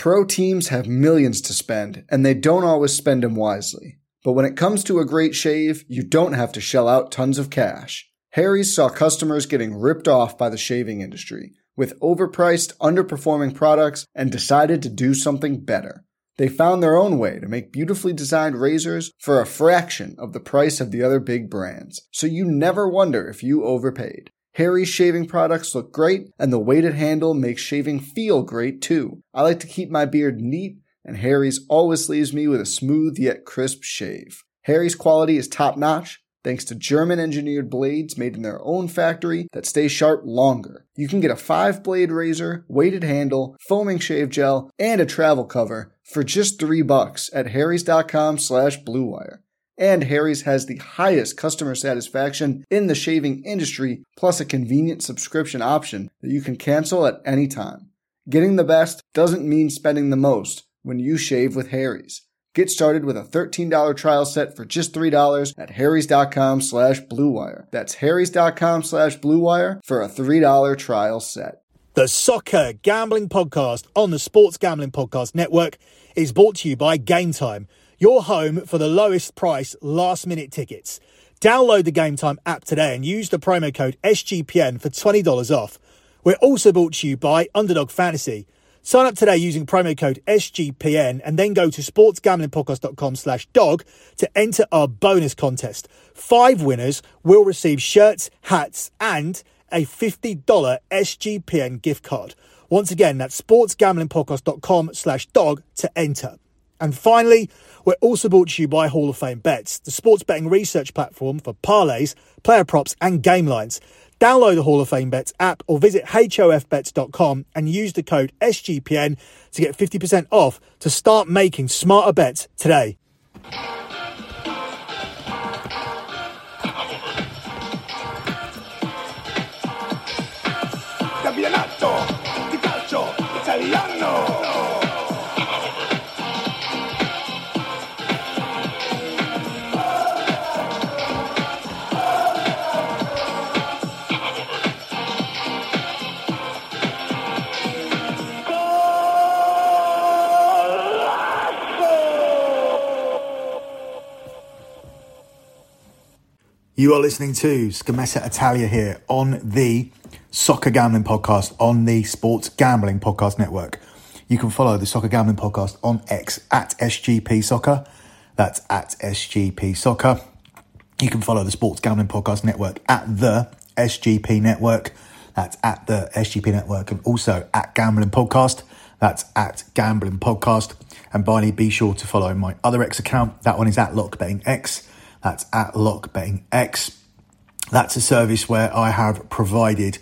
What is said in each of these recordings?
Pro teams have millions to spend, and they don't always spend them wisely. But when it comes to a great shave, you don't have to shell out tons of cash. Harry's saw customers getting ripped off by the shaving industry with overpriced, underperforming products and decided to do something better. They found their own way to make beautifully designed razors for a fraction of the price of the other big brands, so you never wonder if you overpaid. Harry's shaving products look great, and the weighted handle makes shaving feel great too. I like to keep my beard neat, and Harry's always leaves me with a smooth yet crisp shave. Harry's quality is top-notch, thanks to German-engineered blades made in their own factory that stay sharp longer. You can get a 5-blade razor, weighted handle, foaming shave gel, and a travel cover for just $3 at harrys.com/bluewire. And Harry's has the highest customer satisfaction in the shaving industry, plus a convenient subscription option that you can cancel at any time. Getting the best doesn't mean spending the most when you shave with Harry's. Get started with a $13 trial set for just $3 at harrys.com/bluewire. That's harrys.com/bluewire for a $3 trial set. The Soccer Gambling Podcast on the Sports Gambling Podcast Network is brought to you by Game Time, your home for the lowest price last-minute tickets. Download the Game Time app today and use the promo code SGPN for $20 off. We're also brought to you by Underdog Fantasy. Sign up today using promo code SGPN and then go to sportsgamblingpodcast.com/dog to enter our bonus contest. 5 winners will receive shirts, hats, and a $50 SGPN gift card. Once again, that's sportsgamblingpodcast.com/dog to enter. And finally, we're also brought to you by Hall of Fame Bets, the sports betting research platform for parlays, player props, and game lines. Download the Hall of Fame Bets app or visit hofbets.com and use the code SGPN to get 50% off to start making smarter bets today. Campionato di calcio italiano. You are listening to Scommessa Italia here on the Soccer Gambling Podcast on the Sports Gambling Podcast Network. You can follow the Soccer Gambling Podcast on X at SGP Soccer. That's at SGP Soccer. You can follow the Sports Gambling Podcast Network at the SGP Network. That's at the SGP Network, and also at Gambling Podcast. That's at Gambling Podcast. And finally, be sure to follow my other X account. That one is at LockBettingX. That's at LockBettingX. That's a service where I have provided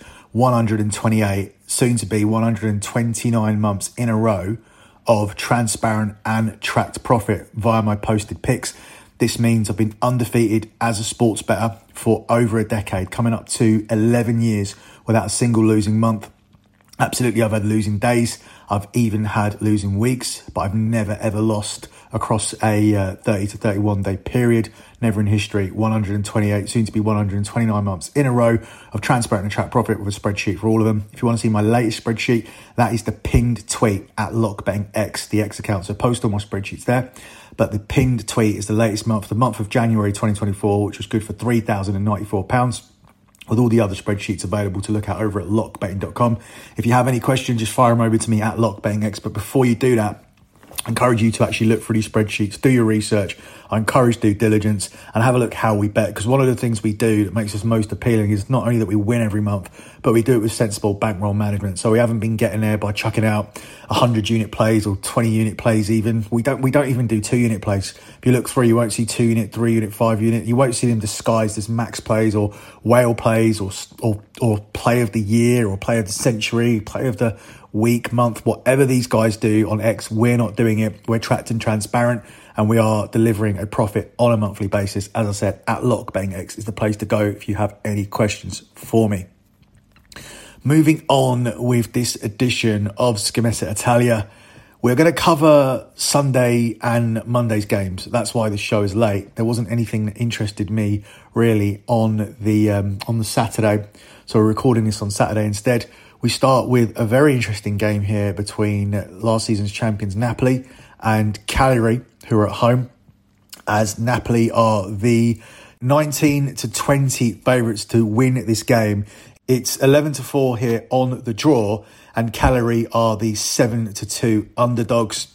128, soon to be 129 months in a row of transparent and tracked profit via my posted picks. This means I've been undefeated as a sports bettor for over a decade, coming up to 11 years without a single losing month. Absolutely, I've had losing days. I've even had losing weeks, but I've never ever lost across a 30 to 31 day period. Never in history. 128, soon to be 129 months in a row of transparent and track profit with a spreadsheet for all of them. If you want to see my latest spreadsheet, that is the pinned tweet at LockBettingX, the X account. So post all my spreadsheets there. But the pinned tweet is the latest month, the month of January 2024, which was good for £3,094. With all the other spreadsheets available to look at over at lockbetting.com. If you have any questions, just fire them over to me at LockBettingX. But before you do that, I encourage you to actually look through these spreadsheets, do your research. I encourage due diligence and have a look how we bet. Because one of the things we do that makes us most appealing is not only that we win every month, but we do it with sensible bankroll management. So we haven't been getting there by chucking out 100 unit plays or 20 unit plays even. We don't even do 2 unit plays. If you look through, you won't see 2 unit, 3 unit, 5 unit. You won't see them disguised as max plays or whale plays or play of the year or play of the century, play of the week, month, whatever these guys do on X. We're not doing it. We're tracked and transparent, and we are delivering a profit on a monthly basis. As I said, at LockBettingX is the place to go if you have any questions for me. Moving on with this edition of Scommessa Italia, we're going to cover Sunday and Monday's games. That's why the show is late. There wasn't anything that interested me really on the Saturday, so we're recording this on Saturday instead. We start with a very interesting game here between last season's champions Napoli and Cagliari, who are at home, as Napoli are the 19-20 favourites to win this game. It's 11-4 here on the draw, and Cagliari are the 7-2 underdogs.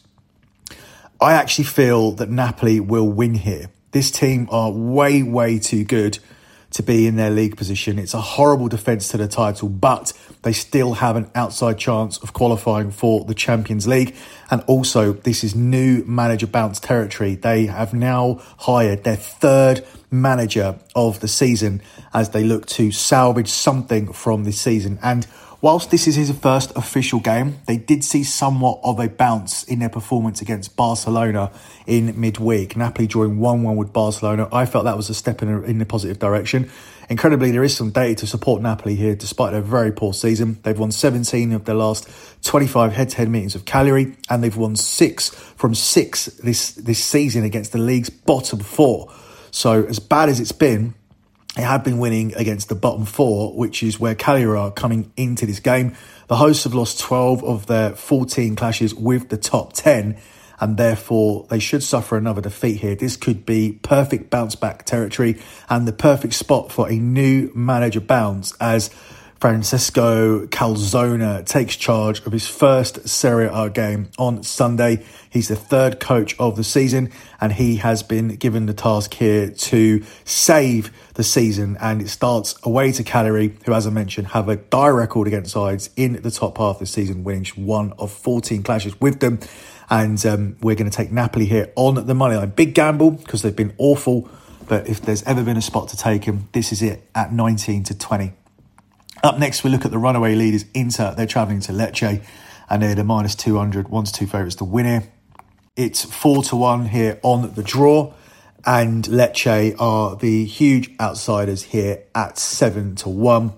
I actually feel that Napoli will win here. This team are way too good to be in their league position. It's a horrible defence to the title, but they still have an outside chance of qualifying for the Champions League. And also, this is new manager bounce territory. They have now hired their third manager of the season as they look to salvage something from this season. And whilst this is his first official game, they did see somewhat of a bounce in their performance against Barcelona in midweek. Napoli drawing 1-1 with Barcelona. I felt that was a step in the positive direction. Incredibly, there is some data to support Napoli here, despite their very poor season. They've won 17 of their last 25 head-to-head meetings of Cagliari, and they've won 6 from 6 this season against the league's bottom 4. So as bad as it's been, they have been winning against the bottom 4, which is where Cagliari are coming into this game. The hosts have lost 12 of their 14 clashes with the top 10, and therefore they should suffer another defeat here. This could be perfect bounce back territory and the perfect spot for a new manager bounce as Francesco Calzona takes charge of his first Serie A game on Sunday. He's the third coach of the season, and he has been given the task here to save the season. And it starts away to Cagliari, who, as I mentioned, have a dire record against sides in the top half of the season, winning 1 of 14 clashes with them. And we're going to take Napoli here on the money line. Big gamble because they've been awful, but if there's ever been a spot to take them, this is it at 19-20. Up next, we look at the runaway leaders, Inter. They're travelling to Lecce, and they're the minus 200, 1-2 favourites to win here. It's 4-1 here on the draw, and Lecce are the huge outsiders here at 7-1.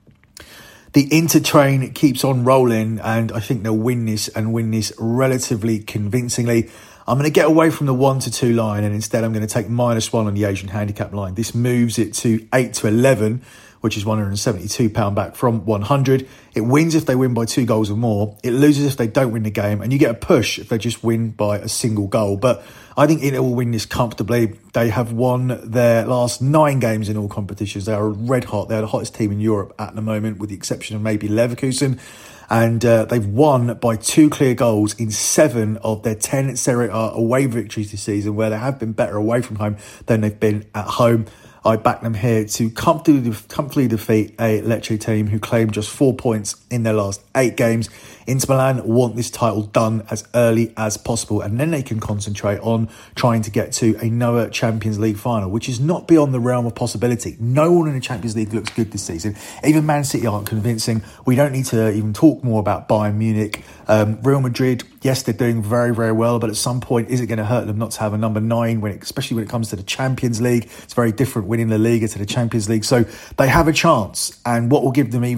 The Inter train keeps on rolling, and I think they'll win this and win this relatively convincingly. I'm going to get away from the 1-2 line, and instead I'm going to take -1 on the Asian handicap line. This moves it to 8-11, which is £172 back from 100. It wins if they win by 2 goals or more. It loses if they don't win the game, and you get a push if they just win by a single goal. But I think Inter will win this comfortably. They have won their last 9 games in all competitions. They are red hot. They're the hottest team in Europe at the moment, with the exception of maybe Leverkusen. And they've won by 2 clear goals in 7 of their 10 Serie A away victories this season, where they have been better away from home than they've been at home. I back them here to comfortably defeat a Lecce team who claimed just 4 points in their last 8 games. Inter Milan want this title done as early as possible, and then they can concentrate on trying to get to another Champions League final, which is not beyond the realm of possibility. No one in the Champions League looks good this season. Even Man City aren't convincing. We don't need to even talk more about Bayern Munich. Real Madrid, yes, they're doing very, very well, but at some point, is it going to hurt them not to have a number 9, especially when it comes to the Champions League? It's very different winning the Liga to the Champions League. So they have a chance, and what will give them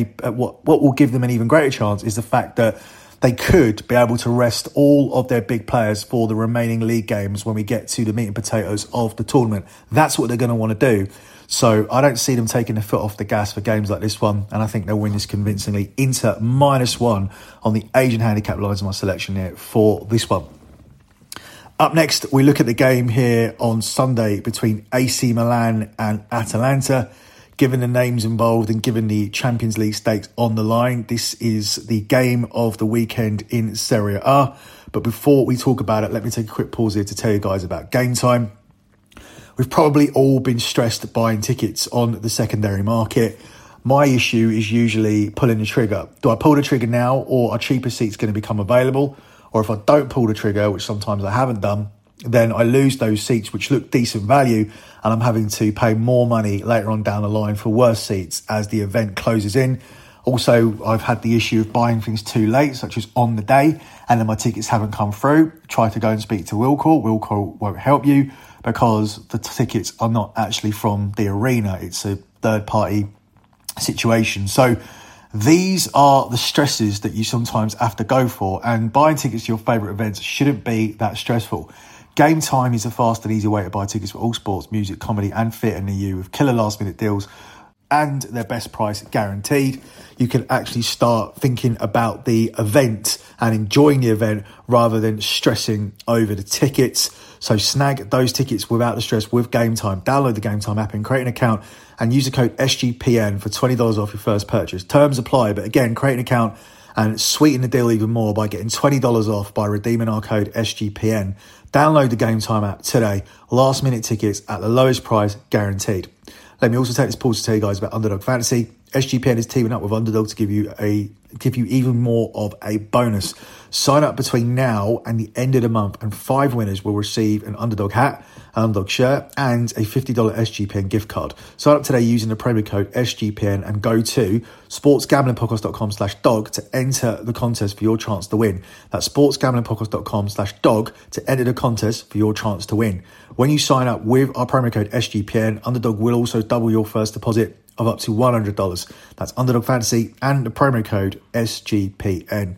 an even greater chance is the fact that they could be able to rest all of their big players for the remaining league games when we get to the meat and potatoes of the tournament. That's what they're going to want to do. So I don't see them taking their foot off the gas for games like this one, and I think they'll win this convincingly. Inter -1 on the Asian handicap lines of my selection here for this one. Up next, we look at the game here on Sunday between AC Milan and Atalanta. Given the names involved and given the Champions League stakes on the line, this is the game of the weekend in Serie A. But before we talk about it, let me take a quick pause here to tell you guys about Game Time. We've probably all been stressed buying tickets on the secondary market. My issue is usually pulling the trigger. Do I pull the trigger now, or are cheaper seats going to become available? Or if I don't pull the trigger, which sometimes I haven't done, then I lose those seats which look decent value, and I'm having to pay more money later on down the line for worse seats as the event closes in. Also, I've had the issue of buying things too late, such as on the day, and then my tickets haven't come through. Try to go and speak to Wilcall. Wilcall won't help you because the tickets are not actually from the arena. It's a third-party situation. So these are the stresses that you sometimes have to go for, and buying tickets to your favourite events shouldn't be that stressful. Game Time is a fast and easy way to buy tickets for all sports, music, comedy and theatre near you, with killer last minute deals and their best price guaranteed, you can actually start thinking about the event and enjoying the event rather than stressing over the tickets. So snag those tickets without the stress with Game Time. Download the Game Time app and create an account and use the code SGPN for $20 off your first purchase. Terms apply, but again, create an account and sweeten the deal even more by getting $20 off by redeeming our code SGPN. Download the Game Time app today. Last minute tickets at the lowest price guaranteed. Let me also take this pause to tell you guys about Underdog Fantasy. SGPN is teaming up with Underdog to give you even more of a bonus. Sign up between now and the end of the month and 5 winners will receive an Underdog hat, an Underdog shirt and a $50 SGPN gift card. Sign up today using the promo code SGPN and go to sportsgamblingpodcast.com/dog to enter the contest for your chance to win. That's sportsgamblingpodcast.com/dog to enter the contest for your chance to win. When you sign up with our promo code SGPN, Underdog will also double your first deposit of up to $100. That's Underdog Fantasy and the promo code SGPN.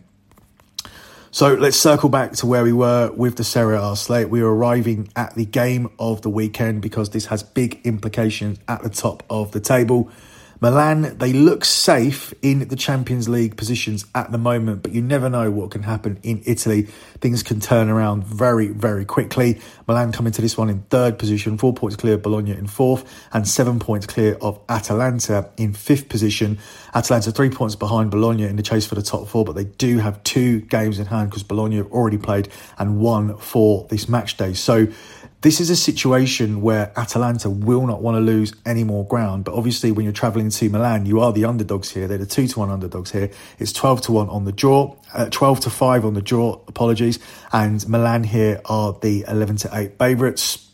So let's circle back to where we were with the Serie A slate. We are arriving at the game of the weekend because this has big implications at the top of the table. Milan, they look safe in the Champions League positions at the moment, but you never know what can happen in Italy. Things can turn around very, very quickly. Milan come into this one in third position, 4 points clear of Bologna in fourth, and 7 points clear of Atalanta in fifth position. Atalanta 3 points behind Bologna in the chase for the top four, but they do have 2 games in hand because Bologna have already played and won for this match day. So this is a situation where Atalanta will not want to lose any more ground. But obviously, when you're travelling to Milan, you are the underdogs here. They're the 2-1 underdogs here. It's 12-1 on the draw, 12-5 on the draw, apologies. And Milan here are the 11-8 favourites.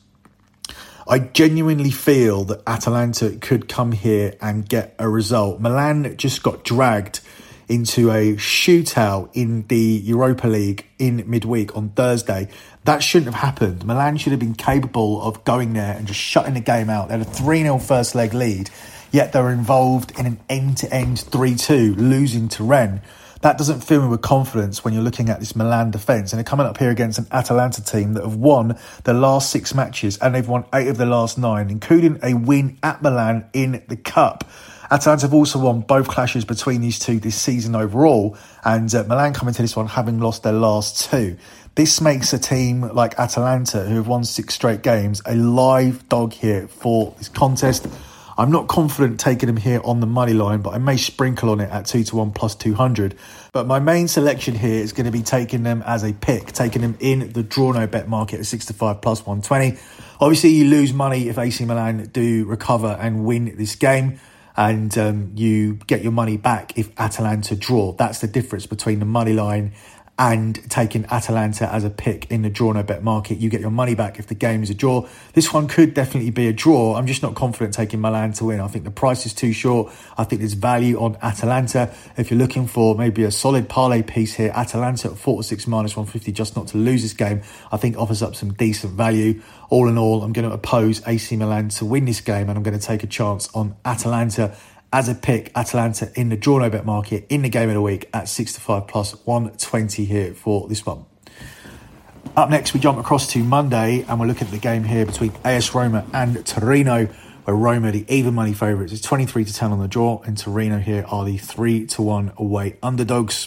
I genuinely feel that Atalanta could come here and get a result. Milan just got dragged into a shootout in the Europa League in midweek on Thursday. That shouldn't have happened. Milan should have been capable of going there and just shutting the game out. They had a 3-0 first leg lead, yet they were involved in an end-to-end 3-2, losing to Rennes. That doesn't fill me with confidence when you're looking at this Milan defence. And they're coming up here against an Atalanta team that have won their last 6 matches and they've won 8 of their last 9, including a win at Milan in the Cup. Atalanta have also won both clashes between these two this season overall, and Milan come into this one having lost their last 2. This makes a team like Atalanta, who have won 6 straight games, a live dog here for this contest. I'm not confident taking them here on the money line, but I may sprinkle on it at 2-1 plus 200. But my main selection here is going to be taking them as a pick, taking them in the draw no bet market at 6-5 plus 120. Obviously, you lose money if AC Milan do recover and win this game. And you get your money back if Atalanta draw. That's the difference between the money line and taking Atalanta as a pick in the draw no bet market. You get your money back if the game is a draw. This one could definitely be a draw. I'm just not confident taking Milan to win. I think the price is too short. I think there's value on Atalanta. If you're looking for maybe a solid parlay piece here, Atalanta at 4-6 minus 150 just not to lose this game, I think offers up some decent value. All in all, I'm going to oppose AC Milan to win this game, and I'm going to take a chance on Atalanta as a pick. Atalanta in the draw no bet market in the game of the week at 6-5 plus 120 here for this one. Up next, we jump across to Monday and we're looking at the game here between AS Roma and Torino, where Roma, the even money favourites, is 23-10 on the draw, and Torino here are the 3-1 away underdogs.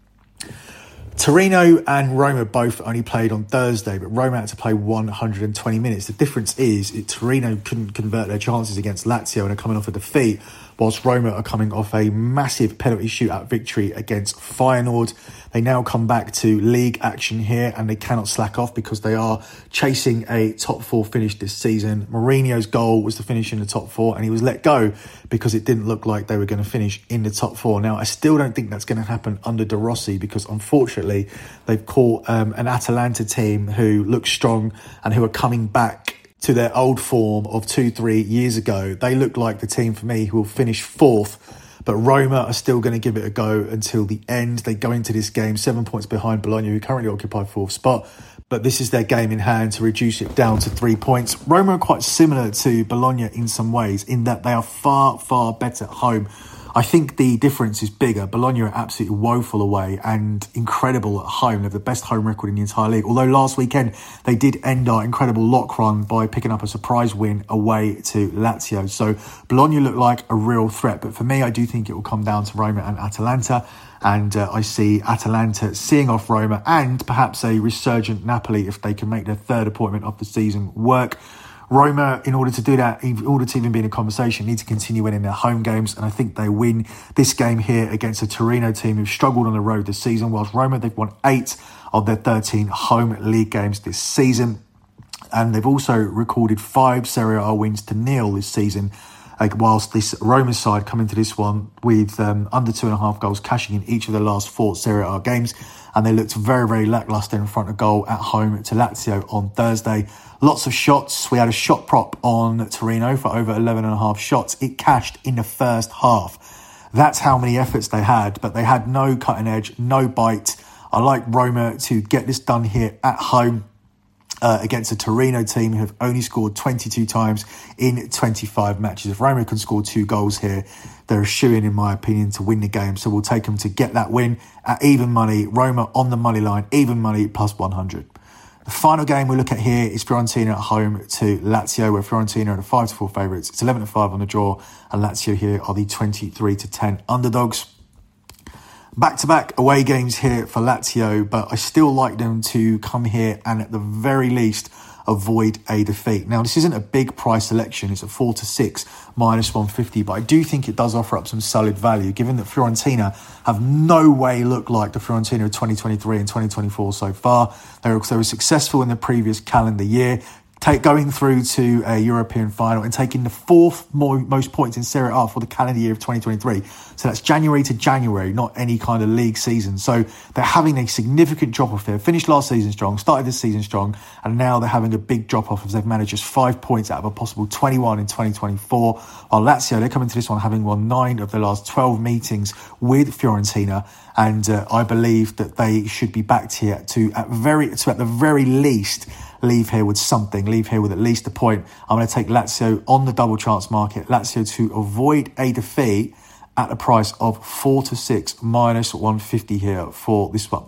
Torino and Roma both only played on Thursday, but Roma had to play 120 minutes. The difference is Torino couldn't convert their chances against Lazio and are coming off a defeat, whilst Roma are coming off a massive penalty shootout victory against Feyenoord. They now come back to league action here and they cannot slack off because they are chasing a top 4 finish this season. Mourinho's goal was to finish in the top 4 and he was let go because it didn't look like they were going to finish in the top 4. Now, I still don't think that's going to happen under De Rossi because unfortunately they've caught an Atalanta team who look strong and who are coming back to their old form of 2-3 years ago. They look like the team for me who will finish 4th. But Roma are still going to give it a go until the end. They go into this game 7 points behind Bologna, who currently occupy 4th spot. But this is their game in hand to reduce it down to 3 points. Roma are quite similar to Bologna in some ways, in that they are far, far better at home. I think the difference is bigger. Bologna are absolutely woeful away and incredible at home. They have the best home record in the entire league. Although last weekend they did end our incredible lock run by picking up a surprise win away to Lazio. So Bologna look like a real threat. But for me, I do think it will come down to Roma and Atalanta. And I see Atalanta seeing off Roma and perhaps a resurgent Napoli if they can make their third appointment of the season work. Roma, in order to do that, in order to even be in a conversation, need to continue winning their home games. And I think they win this game here against a Torino team who've struggled on the road this season. Whilst Roma, they've won 8 of their 13 home league games this season. And they've also recorded 5 Serie A wins to nil this season. Whilst this Roma side come into this one with under 2.5 goals, cashing in each of their last 4 Serie A games. And they looked very, very lacklustre in front of goal at home to Lazio on Thursday. Lots of shots. We had a shot prop on Torino for over 11.5 shots. It cashed in the first half. That's how many efforts they had, but they had no cutting edge, no bite. I like Roma to get this done here at home against a Torino team who have only scored 22 times in 25 matches. If Roma can score 2 goals here, they're a shoo-in, in my opinion, to win the game. So we'll take them to get that win at even money. Roma on the money line, even money, plus 100. The final game we look at here is Fiorentina at home to Lazio, where Fiorentina are the 5-4 favourites. It's 11-5 on the draw, and Lazio here are the 23-10 underdogs. Back-to-back away games here for Lazio, but I still like them to come here and at the very least avoid a defeat. Now, this isn't a big price selection. It's a 4-6 minus 150, but I do think it does offer up some solid value, given that Fiorentina have no way looked like the Fiorentina of 2023 and 2024 so far. They were successful in the previous calendar year, going through to a European final and taking the 4th most points in Serie A for the calendar year of 2023. So that's January to January, not any kind of league season. So they're having a significant drop-off there. Finished last season strong, started this season strong, and now they're having a big drop-off as they've managed just 5 points out of a possible 21 in 2024. While Lazio, they're coming to this one having won 9 of their last 12 meetings with Fiorentina. And I believe that they should be backed here to at the very least leave here with something, leave here with at least a point. I'm going to take Lazio on the double chance market. Lazio to avoid a defeat at a price of 4-6 minus 150 here for this one.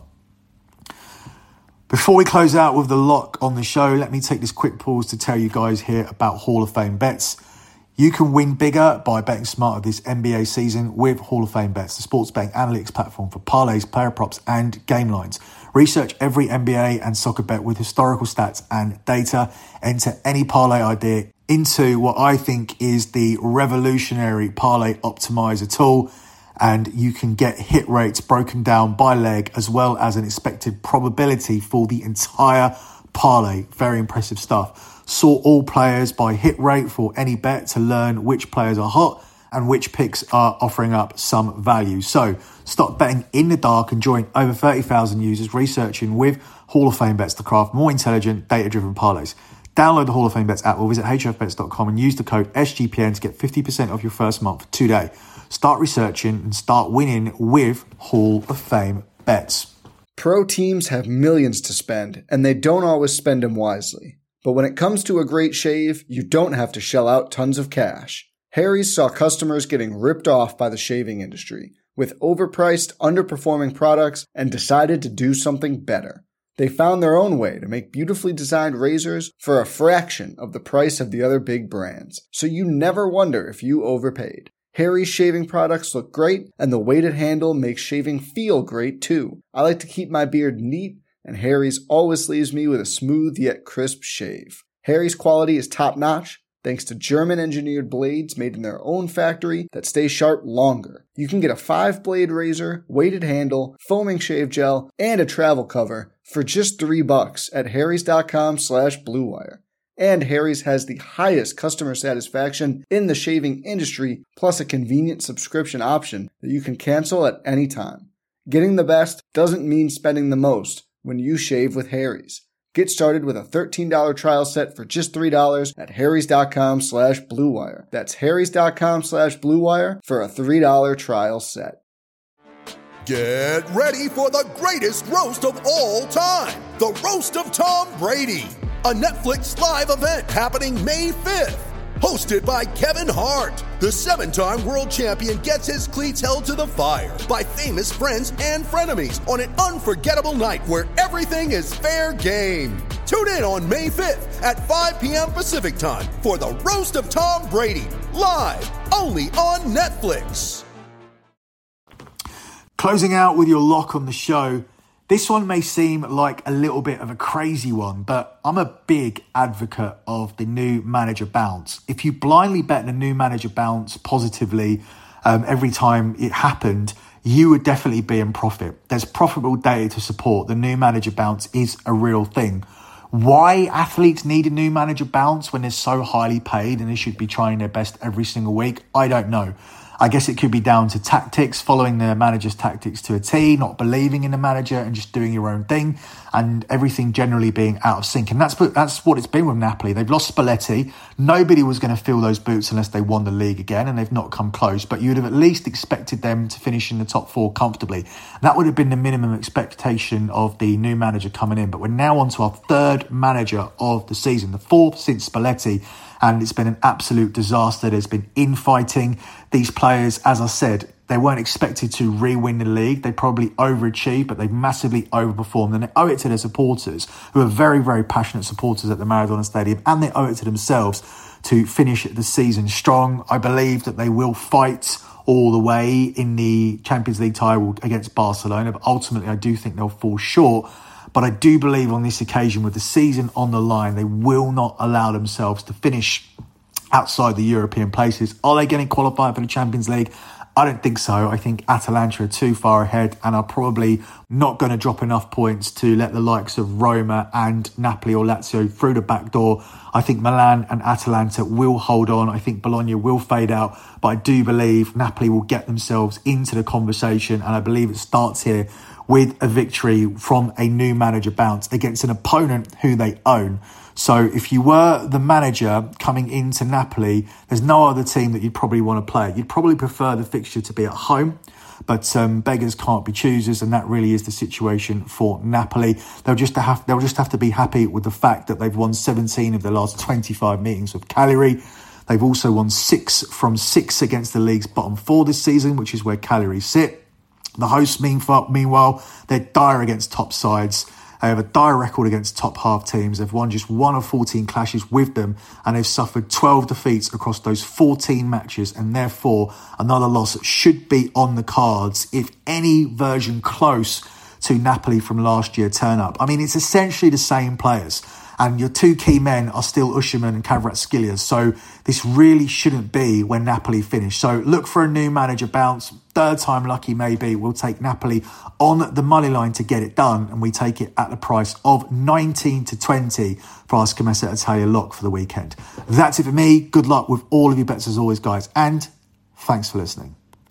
Before we close out with the lock on the show, let me take this quick pause to tell you guys here about Hall of Fame bets. You can win bigger by betting smarter this NBA season with Hall of Fame Bets, the sports betting analytics platform for parlays, player props, and game lines. Research every NBA and soccer bet with historical stats and data. Enter any parlay idea into what I think is the revolutionary parlay optimizer tool, and you can get hit rates broken down by leg as well as an expected probability for the entire parlay. Very impressive stuff. Sort all players by hit rate for any bet to learn which players are hot and which picks are offering up some value. So stop betting in the dark and join over 30,000 users researching with Hall of Fame Bets to craft more intelligent, data-driven parlays. Download the Hall of Fame Bets app or visit hfbets.com and use the code SGPN to get 50% off your first month today. Start researching and start winning with Hall of Fame Bets. Pro teams have millions to spend, and they don't always spend them wisely. But when it comes to a great shave, you don't have to shell out tons of cash. Harry's saw customers getting ripped off by the shaving industry with overpriced, underperforming products and decided to do something better. They found their own way to make beautifully designed razors for a fraction of the price of the other big brands, so you never wonder if you overpaid. Harry's shaving products look great, and the weighted handle makes shaving feel great too. I like to keep my beard neat, and Harry's always leaves me with a smooth yet crisp shave. Harry's quality is top-notch, thanks to German-engineered blades made in their own factory that stay sharp longer. You can get a 5-blade razor, weighted handle, foaming shave gel, and a travel cover for just $3 at harrys.com/bluewire. And Harry's has the highest customer satisfaction in the shaving industry, plus a convenient subscription option that you can cancel at any time. Getting the best doesn't mean spending the most when you shave with Harry's. Get started with a $13 trial set for just $3 at harrys.com/bluewire. That's harrys.com/bluewire for a $3 trial set. Get ready for the greatest roast of all time, the Roast of Tom Brady, a Netflix live event happening May 5th. Hosted by Kevin Hart, the 7-time world champion gets his cleats held to the fire by famous friends and frenemies on an unforgettable night where everything is fair game. Tune in on May 5th at 5 p.m. Pacific time for the Roast of Tom Brady, live only on Netflix. Closing out with your lock on the show. This one may seem like a little bit of a crazy one, but I'm a big advocate of the new manager bounce. If you blindly bet the new manager bounce positively every time it happened, you would definitely be in profit. There's profitable data to support the new manager bounce is a real thing. Why athletes need a new manager bounce when they're so highly paid and they should be trying their best every single week, I don't know. I guess it could be down to tactics, following the manager's tactics to a T, not believing in the manager and just doing your own thing, and everything generally being out of sync. And that's what it's been with Napoli. They've lost Spalletti. Nobody was going to fill those boots unless they won the league again, and they've not come close. But you'd have at least expected them to finish in the top four comfortably. That would have been the minimum expectation of the new manager coming in. But we're now on to our third manager of the season, the fourth since Spalletti. And it's been an absolute disaster. There's been infighting. These players, as I said, they weren't expected to re-win the league. They probably overachieved, but they've massively overperformed. And they owe it to their supporters, who are very, very passionate supporters at the Maradona Stadium. And they owe it to themselves to finish the season strong. I believe that they will fight all the way in the Champions League title against Barcelona. But ultimately, I do think they'll fall short. But I do believe on this occasion, with the season on the line, they will not allow themselves to finish outside the European places. Are they getting qualified for the Champions League? I don't think so. I think Atalanta are too far ahead and are probably not going to drop enough points to let the likes of Roma and Napoli or Lazio through the back door. I think Milan and Atalanta will hold on. I think Bologna will fade out. But I do believe Napoli will get themselves into the conversation. And I believe it starts here with a victory from a new manager bounce against an opponent who they own. So if you were the manager coming into Napoli, there's no other team that you'd probably want to play. You'd probably prefer the fixture to be at home, but beggars can't be choosers, and that really is the situation for Napoli. They'll just have to be happy with the fact that they've won 17 of their last 25 meetings with Cagliari. They've also won 6 from 6 against the league's bottom 4 this season, which is where Cagliari sit. The hosts, meanwhile, they're dire against top sides. They have a dire record against top half teams. They've won just 1 of 14 clashes with them, and they've suffered 12 defeats across those 14 matches, and therefore another loss should be on the cards if any version close to Napoli from last year turn up. I mean, it's essentially the same players. And your two key men are still Usherman and Kvaratskhelia. So this really shouldn't be when Napoli finish. So look for a new manager bounce. Third time lucky maybe. We'll take Napoli on the money line to get it done. And we take it at the price of 19-20 for our Scommessa Italia lock for the weekend. That's it for me. Good luck with all of your bets as always, guys. And thanks for listening.